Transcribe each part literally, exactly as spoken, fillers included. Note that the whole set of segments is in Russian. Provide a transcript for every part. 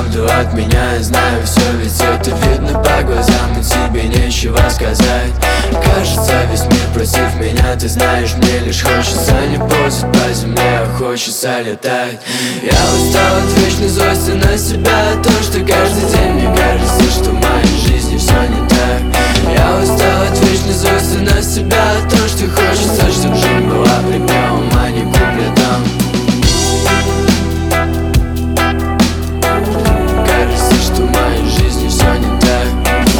правду от меня, я знаю все, ведь это видно по глазам, и тебе нечего сказать. Кажется, весь мир против меня, ты знаешь, мне лишь хочется не ползать по земле, а хочется летать. Я устал от вечной злости на себя, то, что каждый день мне кажется, что в моей жизни все не так. Я устал от вечной злости на себя, то, что хочется, чтоб жизнь была припевом, а не куплетом. Кажется, что в моей жизни все не так,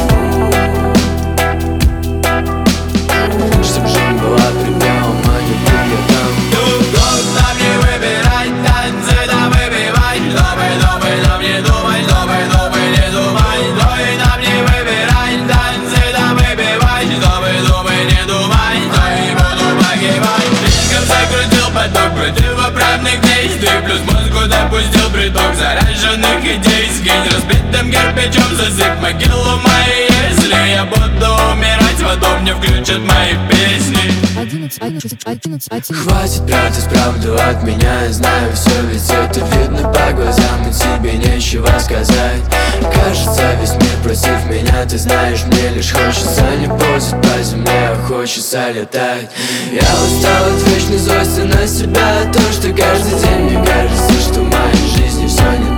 чтоб жизнь была припевом, а не куплетом. Трудно мне выбирать танцы, да выбивать. Думай, думай, но не думай, думай, думай, не думай. Трудно мне выбирать танцы, да выбивать. Думай, думай, не думай, то и буду погибать. Слишком закрутил поток противоправных действий, плюс мозгу допустил приток заряженных идей. Скинь разбитым кирпичом, засыпь могилу моей. Если я буду умирать, потом не включат мои песни. Хватит прятать правду от меня, я знаю все, ведь это видно по глазам, и тебе нечего сказать. Кажется, весь мир против меня, ты знаешь, мне лишь хочется не ползать по земле, а хочется летать. Я устал от вечной злости на себя, то, что каждый день мне кажется, что в моей жизни все не